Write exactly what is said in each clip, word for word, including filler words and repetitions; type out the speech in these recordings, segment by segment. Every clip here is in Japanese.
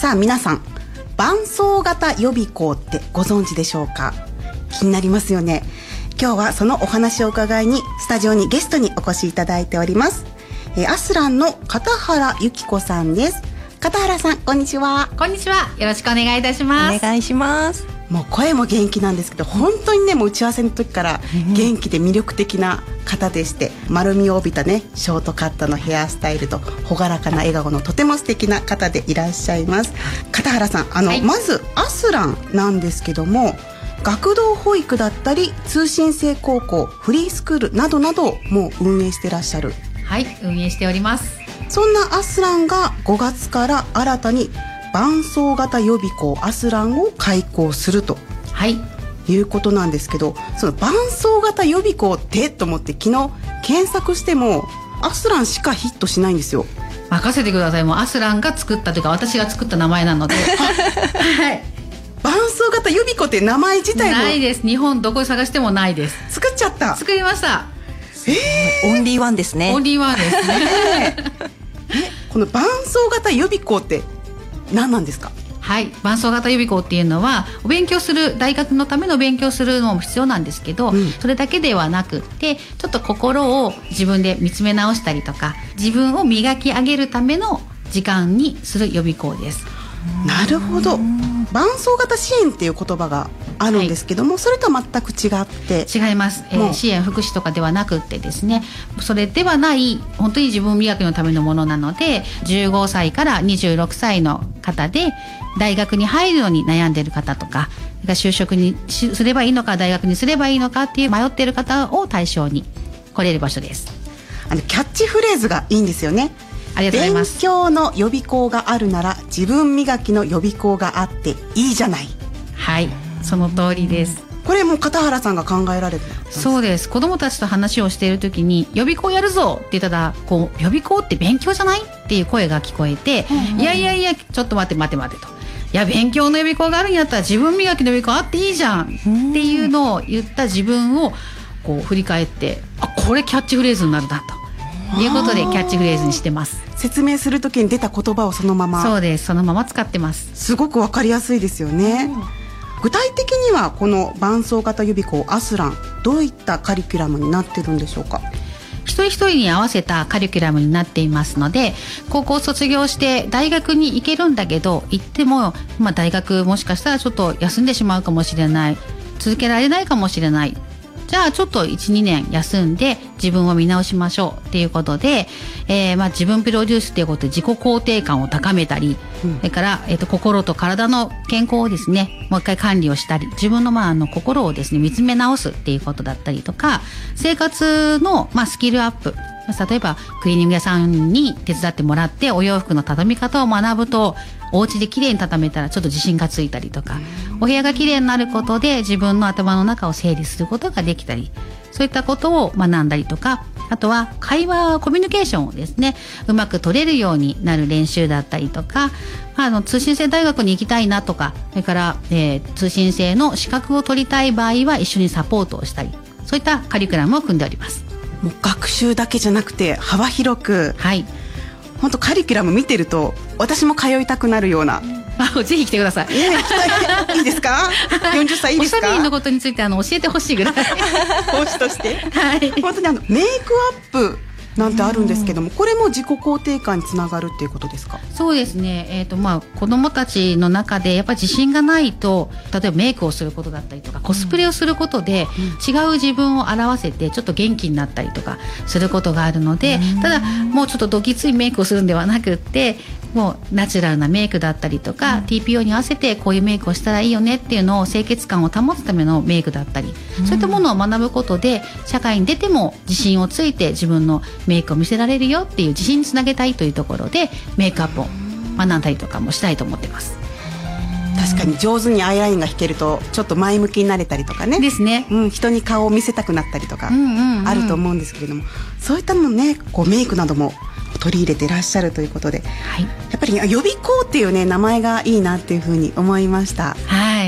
さあ皆さん、伴走型予備校ってご存知でしょうか？気になりますよね。今日はそのお話を伺いにスタジオにゲストにお越しいただいております。えー、アスランの片原由紀子さんです。片原さん、こんにちは。 こんにちは。よろしくお願いいたします。 お願いします。 もう声も元気なんですけど、本当にね、もう打ち合わせの時から元気で魅力的な方でして、丸みを帯びたねショートカットのヘアスタイルと朗らかな笑顔のとても素敵な方でいらっしゃいます。片原さん、あの、はい、まずアスランなんですけども、学童保育だったり通信制高校、フリースクールなどなどもう運営してらっしゃる。 はい、運営しております。 そんなアスランがごがつから新たに伴走型予備校アスランを開校すると、はい、いうことなんですけど、その伴走型予備校ってと思って昨日検索してもアスランしかヒットしないんですよ。 任せてください。もうアスランが作ったというか私が作った名前なのではい、 伴走型予備校って名前自体もないです。日本どこ探してもないです。 作っちゃった。 作りました。 えー、 オンリーワンですね。 オンリーワンですねえ、この伴走型予備校って何なんですか？ はい、伴走型予備校っていうのはお勉強する、大学のための勉強するのも必要なんですけど、うん、それだけではなくってちょっと心を自分で見つめ直したりとか自分を磨き上げるための時間にする予備校です。 なるほど。伴走型支援っていう言葉があるんですけども、はい、それとは全く違って違います、えー、支援福祉とかではなくってですね、それではない本当に自分磨きのためのものなので、じゅうごさいからにじゅうろくさいの方で大学に入るのに悩んでいる方とか、就職にすればいいのか大学にすればいいのかっていう迷っている方を対象に来れる場所です。 あのキャッチフレーズがいいんですよね。 ありがとうございます。 勉強の予備校があるなら自分磨きの予備校があっていいじゃない。 はい、その通りです。 これも片原さんが考えられる。 そうです。子どもたちと話をしている時に予備校やるぞって言ったら、こう予備校って勉強じゃないっていう声が聞こえて、うんうん、いやいやいやちょっと待って待って待ってと、いや勉強の予備校があるんやったら自分磨きの予備校あっていいじゃんっていうのを言った自分をこう振り返って、あ、これキャッチフレーズになるなということでキャッチフレーズにしてます。 説明するときに出た言葉をそのまま。 そうです。そのまま使ってます。 すごくわかりやすいですよね。うん、具体的にはこの伴走型予備校アスラン、どういったカリキュラムになってるんでしょうか？ 一人一人に合わせたカリキュラムになっていますので、高校卒業して大学に行けるんだけど、行っても、まあ、大学もしかしたらちょっと休んでしまうかもしれない、続けられないかもしれない、じゃあちょっと いちにねん休んで自分を見直しましょうっていうことで、えー、まあ自分プロデュースっていうことで自己肯定感を高めたり、うん、それから、えーと、心と体の健康をですねもう一回管理をしたり、自分のまああの心をですね見つめ直すっていうことだったりとか、生活のまあスキルアップ、例えばクリーニング屋さんに手伝ってもらってお洋服の畳み方を学ぶと、お家できれいに畳めたらちょっと自信がついたりとか、お部屋がきれいになることで自分の頭の中を整理することができたり、そういったことを学んだりとか、あとは会話コミュニケーションをですねうまく取れるようになる練習だったりとか、あの通信制大学に行きたいなとか、それから、えー、通信制の資格を取りたい場合は一緒にサポートをしたり、そういったカリキュラムを組んでおります。 もう学習だけじゃなくて幅広く、 はい、 本当カリキュラム見てると私も通いたくなるような。 あ、ぜひ来てください。 えー、いいですか？よんじゅっさいいいですか？ おしゃべりのことについてあの教えてほしいぐらい講師として、 はい、 本当にあのメイクアップなんてあるんですけども、これも自己肯定感につながるっていうことですか？ そうですね、えーとまあ、子どもたちの中でやっぱり自信がないと、例えばメイクをすることだったりとかコスプレをすることで、うん、違う自分を表せてちょっと元気になったりとかすることがあるので、うん、ただもうちょっとどぎついメイクをするんではなくって、もうナチュラルなメイクだったりとか、うん、ティーピーオー に合わせてこういうメイクをしたらいいよねっていうのを清潔感を保つためのメイクだったり、うん、そういったものを学ぶことで社会に出ても自信をついて自分のメイクを見せられるよっていう自信につなげたいというところでメイクアップを学んだりとかもしたいと思ってます。 確かに上手にアイラインが引けるとちょっと前向きになれたりとかね。 ですね、 うん、人に顔を見せたくなったりとかあると思うんですけれども、うんうんうん、そういったのね、こうメイクなども取り入れていらっしゃるということで、はい、やっぱり予備校っていうね名前がいいなっていうふうに思いました。 はい、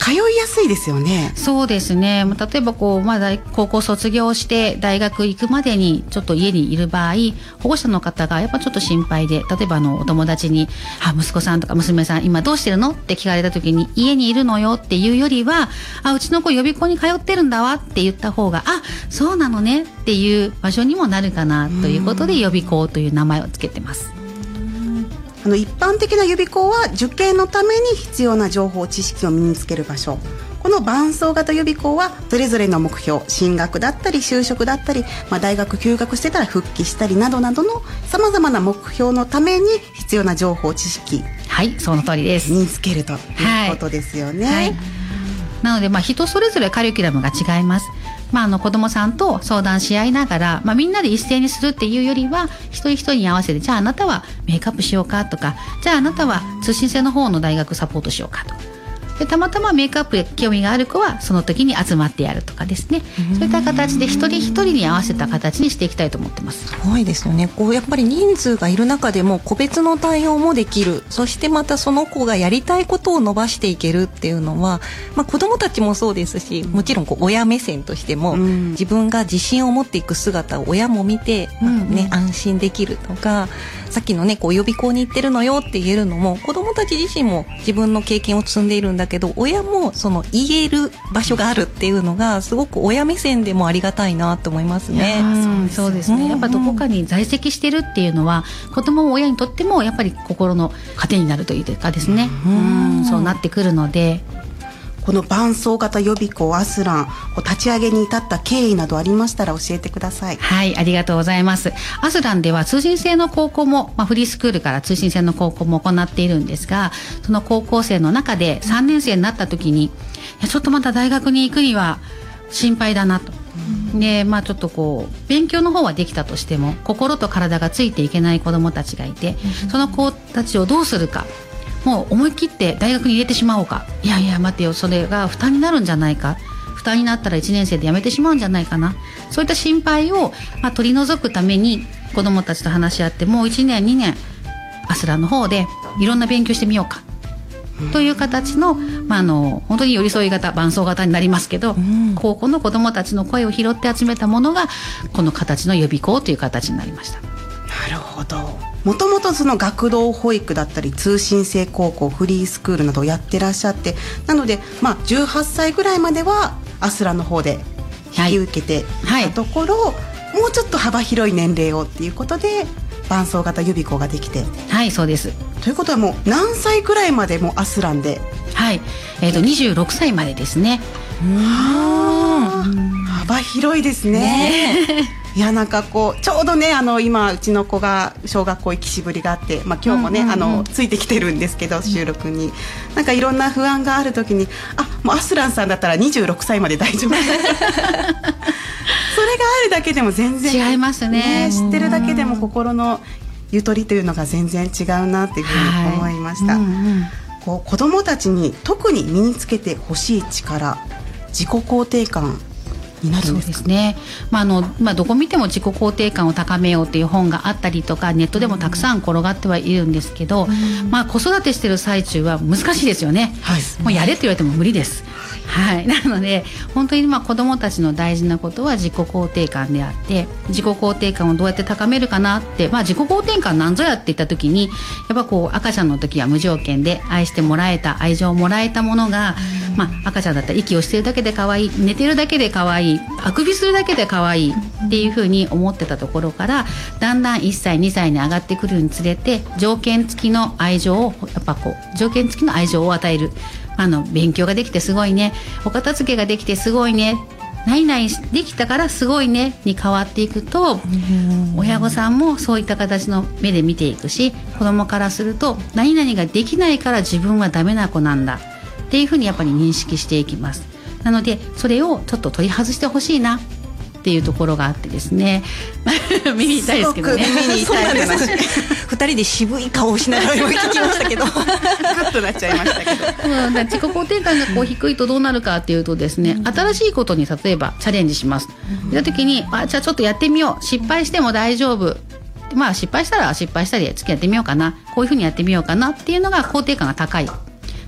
通いやすいですよね。 そうですね。例えばこう、まあ、高校卒業して大学行くまでにちょっと家にいる場合、保護者の方がやっぱちょっと心配で、例えばあのお友達にあ息子さんとか娘さん今どうしてるのって聞かれた時に、家にいるのよっていうよりは、あうちの子予備校に通ってるんだわって言った方が、あそうなのねっていう場所にもなるかなということで、予備校という名前をつけてます。 あの一般的な予備校は受験のために必要な情報知識を身につける場所。この伴走型予備校はそれぞれの目標、進学だったり就職だったり、まあ、大学休学してたら復帰したりなどなどのさまざまな目標のために必要な情報知識、 はいその通りです。 身につけるということですよね。 はいはい、なので、まあ、人それぞれカリキュラムが違います。まあ、あの子どもさんと相談し合いながら、まあ、みんなで一斉にするっていうよりは、一人一人に合わせて、じゃああなたはメイクアップしようかとか、じゃああなたは通信制の方の大学サポートしようかとかで、たまたまメイクアップで興味がある子はその時に集まってやるとかですね、そういった形で一人一人に合わせた形にしていきたいと思ってます。 すごいですよね。こうやっぱり人数がいる中でも個別の対応もできる、そしてまたその子がやりたいことを伸ばしていけるっていうのは、まあ、子どもたちもそうですし、もちろんこう親目線としても、うん、自分が自信を持っていく姿を親も見て、うんね、安心できるとか、さっきのねこう予備校に行ってるのよって言えるのも、子どもたち自身も自分の経験を積んでいるんだけど、親もその言える場所があるっていうのがすごく親目線でもありがたいなと思いますね。 うんそうですね、やっぱどこかに在籍してるっていうのは、子どもも親にとってもやっぱり心の糧になるというかですね、うんそうなってくるので、 この伴走型予備校アスラン立ち上げに至った経緯などありましたら教えてください。 はい、ありがとうございます。アスランでは通信制の高校も、まあ、フリースクールから通信制の高校も行っているんですが、その高校生の中でさんねん生になった時に、いやちょっとまた大学に行くには心配だなと、でまあ、ちょっとこう勉強の方はできたとしても心と体がついていけない子どもたちがいて、その子たちをどうするか、もう思い切って大学に入れてしまおうか、いやいや待てよ、それが負担になるんじゃないか、負担になったらいちねん生で辞めてしまうんじゃないかな、そういった心配を、まあ、取り除くために子どもたちと話し合って、もういちねんにねんアスランの方でいろんな勉強してみようかという形の、まあ、あの本当に寄り添い型伴走型になりますけど、うん、高校の子どもたちの声を拾って集めたものがこの形の予備校という形になりました。 なるほど。もともとその学童保育だったり通信制高校、フリースクールなどをやってらっしゃって、なので、まあ、じゅうはっさいぐらいまではアスラの方で引き受けていたところ、はいはい、もうちょっと幅広い年齢をっていうことで伴走型予備校ができて。 はいそうです。 ということはもう何歳ぐらいまでもアスランで。 はい、えーと、にじゅうろくさいまでですね。 はあ、幅広いですね。ねいやなんかこうちょうどね、あの今うちの子が小学校行きしぶりがあって、まあ、今日もね、うんうんうん、あのついてきてるんですけど、収録になんかいろんな不安がある時に、あもうアスランさんだったらにじゅうろくさいまで大丈夫それがあるだけでも全然違いますね。 ね、知ってるだけでも心のゆとりというのが全然違うなっていうふうに思いました。はい、うんうん、こう子どもたちに特に身につけてほしい力、自己肯定感になるんですか？ そうですね、まああのまあ、どこ見ても自己肯定感を高めようという本があったりとか、ネットでもたくさん転がってはいるんですけど、まあ、子育てしてる最中は難しいですよね。はい、もうやれって言われても無理です。はい、なので本当にまあ子どもたちの大事なことは自己肯定感であって、自己肯定感をどうやって高めるかなって、まあ、自己肯定感なんぞやって言った時に、やっぱこう赤ちゃんの時は無条件で愛してもらえた、愛情をもらえたものが、まあ、赤ちゃんだったら息をしてるだけで可愛い、寝てるだけで可愛い、あくびするだけで可愛いっていうふうに思ってたところから、だんだんいっさいにさいに上がってくるにつれて、条件付きの愛情をやっぱこう条件付きの愛情を与える、あの勉強ができてすごいね、お片付けができてすごいね、何々できたからすごいねに変わっていくと、親御さんもそういった形の目で見ていくし、子供からすると何々ができないから自分はダメな子なんだっていうふうにやっぱり認識していきます。なのでそれをちょっと取り外してほしいなっていうところがあってですね見に行きたいですけどね。 すごく見に行きたい話ふたりで渋い顔をしながら今聞きましたけどグッとなっちゃいましたけど、 うん、だ自己肯定感がこう低いとどうなるかっていうとですね、新しいことに例えばチャレンジします。そういう時に、あじゃあちょっとやってみよう、失敗しても大丈夫、まあ失敗したら失敗したり次やってみようかな、こういうふうにやってみようかなっていうのが肯定感が高い。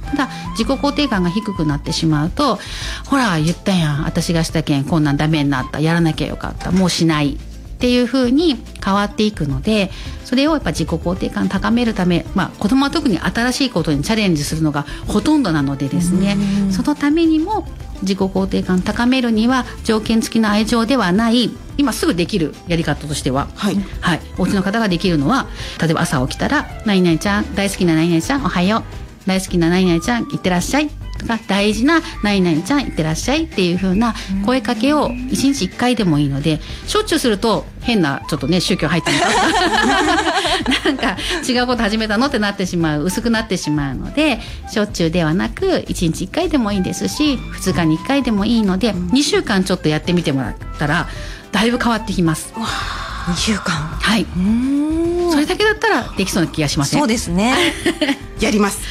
ただ自己肯定感が低くなってしまうと、ほら言ったやん、私がしたけんこんなんダメになった、やらなきゃよかった、もうしないっていう風に変わっていくので、それをやっぱ自己肯定感高めるため、まあ、子供は特に新しいことにチャレンジするのがほとんどなのでですね、そのためにも自己肯定感高めるには条件付きの愛情ではない、今すぐできるやり方としては、はいはい、お家の方ができるのは、例えば朝起きたら何々ちゃん、大好きな何々ちゃんおはよう、大好きな何々ちゃんいってらっしゃいとか、大事な何々ちゃんいってらっしゃいっていう風な声かけをいちにちいっかいでもいいので、しょっちゅうすると変なちょっとね宗教入ってるなんか違うこと始めたのってなってしまう、薄くなってしまうので、しょっちゅうではなくいちにちいっかいでもいいですし、ふつかにいっかいでもいいので、にしゅうかんちょっとやってみてもらったらだいぶ変わってきます。 にしゅうかん、 はい、うーん、それだけだったらできそうな気がしません？ そうですねやります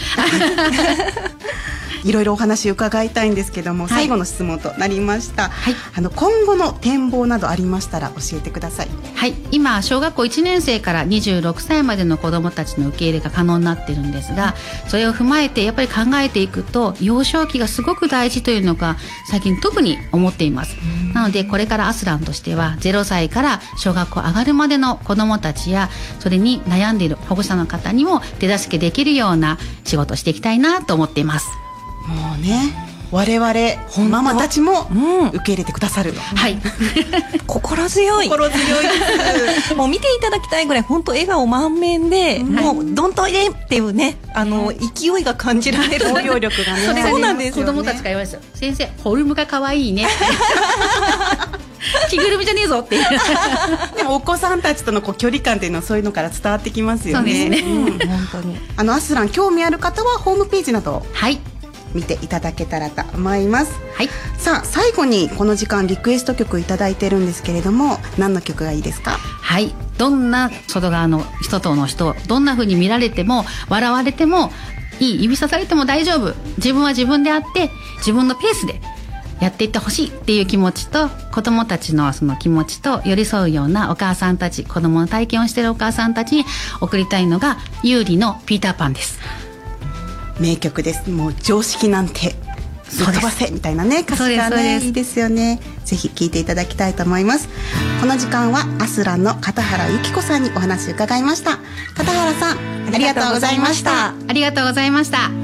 いろいろお話伺いたいんですけども、はい、最後の質問となりました、はい、あの今後の展望などありましたら教えてください。 はい、今小学校いちねん生からにじゅうろくさいまでの子どもたちの受け入れが可能になっているんですが、それを踏まえてやっぱり考えていくと、幼少期がすごく大事というのが最近特に思っています。なのでこれからアスランとしてはゼロさいから小学校上がるまでの子どもたちや、それに悩んでいる保護者の方にも手助けできるような仕事をしていきたいなと思っています。 もうね、我々ママたちも受け入れてくださる、うん、 はい心強い心強いですもう見ていただきたいぐらい本当笑顔満面で、うん、もうどんといでっていうね、あの勢いが感じられる応用力がねそれそうなんですよね。 子供たちが言われました、先生フォルムが可愛いね着ぐるみじゃねえぞっていうでもお子さんたちとのこう距離感っていうのはそういうのから伝わってきますよね。 そうですね、うん、 本当にあのアスラン興味ある方はホームページなどはい見ていただけたらと思います。 はい、 さあ最後にこの時間リクエスト曲いただいてるんですけれども、何の曲がいいですか？ はい、どんな外側の人との人、どんな風に見られても笑われてもいい、指さされても大丈夫、自分は自分であって自分のペースでやっていってほしいっていう気持ちと、子どもたちのその気持ちと寄り添うようなお母さんたち、子どもの体験をしているお母さんたちに送りたいのが優里のピーターパンです。 名曲です。もう常識なんてぶっ飛ばせみたいなね歌詞がねいいですよね。ぜひ聴いていただきたいと思います。この時間はアスランの片原由紀子さんにお話を伺いました。片原さんありがとうございました。 ありがとうございました。